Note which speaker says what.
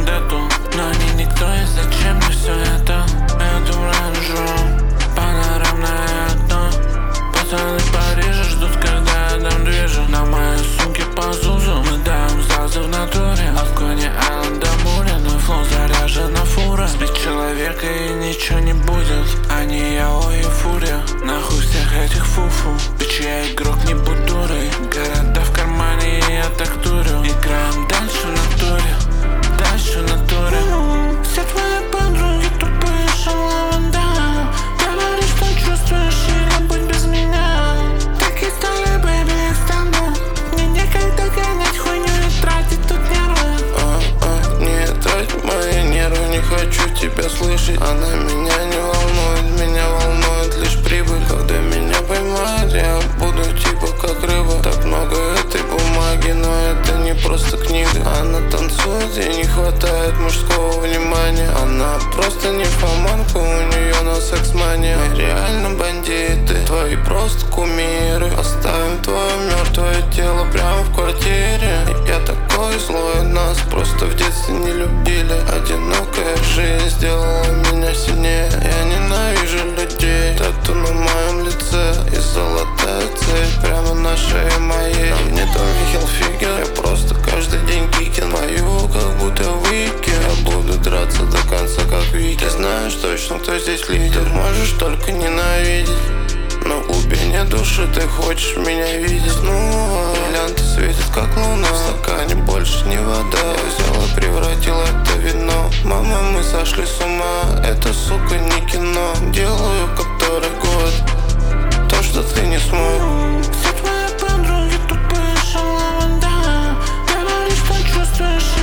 Speaker 1: вендетту. Но они никто, и зачем мне все это? Я думаю, панорамное окно. Пацаны в Париже ждут, когда я дам движу. На моей сумке по Зузу мы даем зазы в натуре. А в Кони Айленда буря, но флоу заряжена фура. Сбить человека и ничего не будет. Они яо и фурия. Нахуй всех этих фуфу. Бичи, я игрок, не будь дурой. Города в кармане, и я так дурю. Играем дальше в натуре. Дальше в натуре. Все твои подруги тупые шалаванда. Говори, что чувствуешь, или будь без меня. Так и стали, бэйби, их стандарт. Мне некогда гонять хуйню и тратить тут нервы.
Speaker 2: Не трать мои нервы, не хочу тебя слышать. Она меня не волнует, меня волнует лишь прибыль. Когда меня поймают, я буду типа как рыба. Так много этой бумаги, но это не просто книга. Она танцует, ей не хватает мужского внимания. Она просто не фоманка, у нее на секс-мания. Мы реально бандиты, твои просто кумиры. Оставим твое мертвое тело прямо в квартире. Я такой злой, нас просто в детстве не любили. Одинокая жизнь сделала меня сильнее. Я ненавижу людей, тату на моем лице и золотая цепь прямо на шее моей. Нам не Томми Хилфигер, я просто каждый день кикин. Пою, как будто Вики. Я буду драться до конца, как Вики. Ты знаешь точно, кто здесь лидер. Можешь только ненавидеть, но в глубине души ты хочешь меня видеть. Ну, бриллианты светят, как луна. В стакане больше не вода. Я взял и превратил это в вино. Мама, мы сошли с ума. Это, сука, не кино. Делаю который год то, что ты не смог.
Speaker 1: Все твои подруги тупые шалаванда. Говори, что чувствуешь,